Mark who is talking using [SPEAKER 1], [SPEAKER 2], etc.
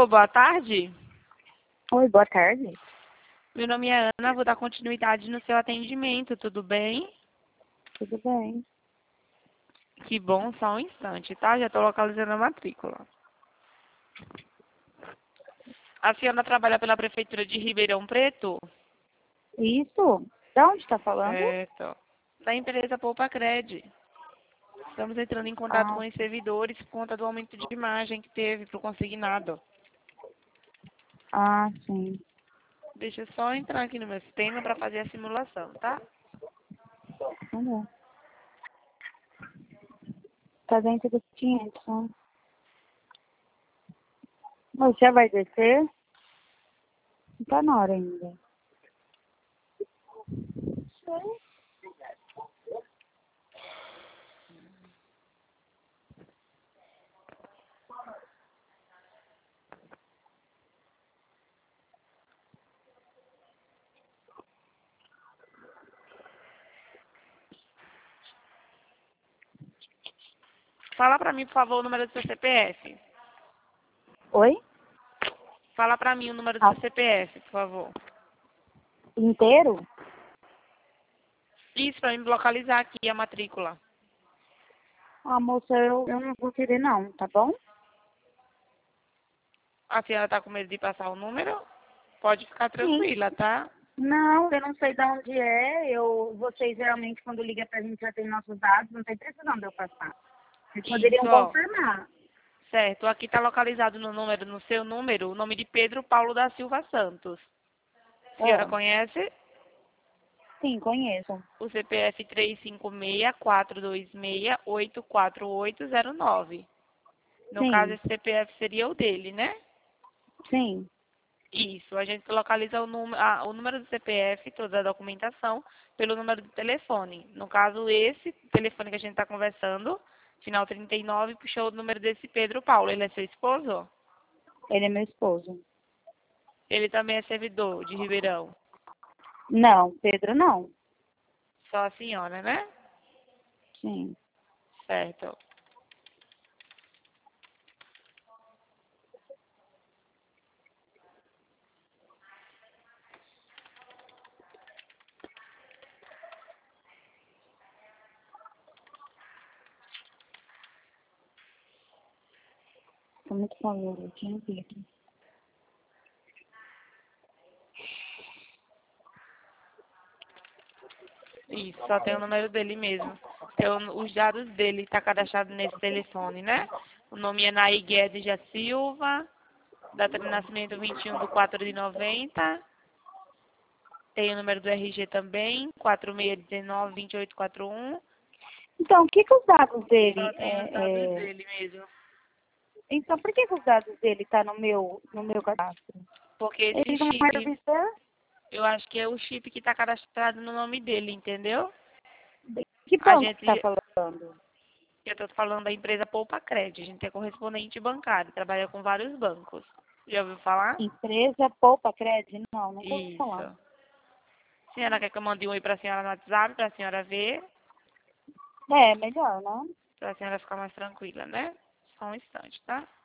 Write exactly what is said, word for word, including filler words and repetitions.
[SPEAKER 1] Alô, boa tarde.
[SPEAKER 2] Oi, boa tarde.
[SPEAKER 1] Meu nome é Ana, vou dar continuidade no seu atendimento, tudo bem?
[SPEAKER 2] Tudo bem?
[SPEAKER 1] Que bom, só um instante, tá? Já estou localizando a matrícula. A senhora trabalha pela Prefeitura de Ribeirão Preto?
[SPEAKER 2] Isso? Da onde está falando?
[SPEAKER 1] Certo. Da empresa Poupa Cred. Estamos entrando em contato
[SPEAKER 2] Ah,
[SPEAKER 1] com os servidores por conta do aumento de imagem que teve para o consignado.
[SPEAKER 2] ah, sim.
[SPEAKER 1] Deixa eu só entrar aqui no meu sistema para fazer a simulação, tá?
[SPEAKER 2] Tá bom. Tá dentro dos quinhentos, né? Mas já vai descer? Não tá na hora ainda.
[SPEAKER 1] Fala para mim, por favor, o número do seu C P F.
[SPEAKER 2] Oi?
[SPEAKER 1] Fala para mim o número do
[SPEAKER 2] Ah,
[SPEAKER 1] seu C P F, por favor.
[SPEAKER 2] inteiro?
[SPEAKER 1] Isso, para me localizar aqui a matrícula.
[SPEAKER 2] Ah, moça, eu, eu não vou querer não, tá bom?
[SPEAKER 1] A senhora está com medo de passar o número? Pode ficar
[SPEAKER 2] Sim.
[SPEAKER 1] tranquila, tá?
[SPEAKER 2] Não, eu não sei de onde é. Eu, vocês geralmente quando liga pra gente já tem nossos dados, não tem precisão de eu passar. Vocês poderiam
[SPEAKER 1] Isso, ó.
[SPEAKER 2] confirmar.
[SPEAKER 1] Certo, aqui está localizado no número, no seu número, o nome de Pedro Paulo da Silva Santos. A senhora
[SPEAKER 2] Ah,
[SPEAKER 1] conhece?
[SPEAKER 2] sim, conheço.
[SPEAKER 1] O C P F três cinco seis, quatro dois seis, oito quatro oito zero nove. No caso,
[SPEAKER 2] Sim,
[SPEAKER 1] esse C P F seria o dele, né?
[SPEAKER 2] sim.
[SPEAKER 1] Isso, a gente localiza o, número, ah, o número do C P F, toda a documentação, pelo número do telefone. No caso, esse telefone que a gente está conversando, final trinta e nove, puxou o número desse Pedro Paulo. Ele é seu esposo?
[SPEAKER 2] Ele é meu esposo.
[SPEAKER 1] Ele também é servidor de Ribeirão.
[SPEAKER 2] Não, Pedro não.
[SPEAKER 1] Só a senhora, né?
[SPEAKER 2] Sim.
[SPEAKER 1] Certo.
[SPEAKER 2] Como é que falou? Eu tinha Pedro.
[SPEAKER 1] Isso, só tem o número dele mesmo. Tem o- os dados dele, está cadastrado nesse telefone, né? O nome é Naí Guedes da Silva, data de nascimento vinte e um de quatro de noventa. Tem o número do R G também, quatro seis um nove, dois oito quatro um.
[SPEAKER 2] Então, o que que os dados dele
[SPEAKER 1] Só tem os dados
[SPEAKER 2] é, é...
[SPEAKER 1] dele mesmo.
[SPEAKER 2] Então, por que que os dados dele tá no meu, no meu cadastro?
[SPEAKER 1] Porque esse
[SPEAKER 2] Ele não é
[SPEAKER 1] chip,
[SPEAKER 2] serviço?
[SPEAKER 1] eu acho que é o chip que está cadastrado no nome dele, entendeu?
[SPEAKER 2] Que
[SPEAKER 1] A
[SPEAKER 2] banco que tá
[SPEAKER 1] gente,
[SPEAKER 2] falando?
[SPEAKER 1] eu estou falando da empresa Poupa Cred, a gente é correspondente bancário, trabalha com vários bancos. Já ouviu falar?
[SPEAKER 2] Empresa Poupa Cred? Não, nunca ouvi
[SPEAKER 1] Isso.
[SPEAKER 2] falar.
[SPEAKER 1] A senhora quer que eu mande um oi para a senhora no WhatsApp, para a senhora ver,
[SPEAKER 2] É, melhor, né?
[SPEAKER 1] para a senhora ficar mais tranquila, né? Só um instante, tá?